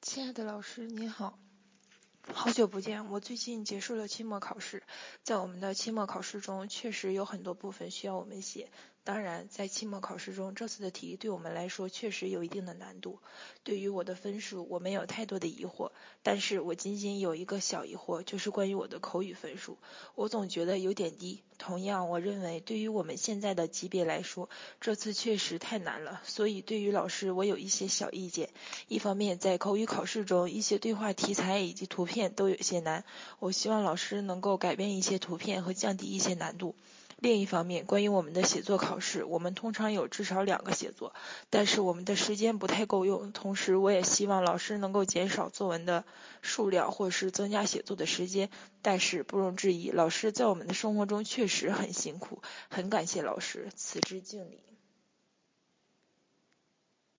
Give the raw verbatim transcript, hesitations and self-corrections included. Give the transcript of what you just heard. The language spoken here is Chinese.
亲爱的老师，您好，好久不见。我最近结束了期末考试，在我们的期末考试中，确实有很多部分需要我们写。当然，在期末考试中，这次的题对我们来说确实有一定的难度。对于我的分数，我没有太多的疑惑，但是我仅仅有一个小疑惑，就是关于我的口语分数，我总觉得有点低。同样，我认为对于我们现在的级别来说，这次确实太难了，所以对于老师我有一些小意见。一方面，在口语考试中，一些对话题材以及图片都有些难，我希望老师能够改变一些图片和降低一些难度。另一方面，关于我们的写作考试，我们通常有至少两个写作，但是我们的时间不太够用。同时，我也希望老师能够减少作文的数量，或是增加写作的时间。但是不容置疑，老师在我们的生活中确实很辛苦，很感谢老师，此致敬礼。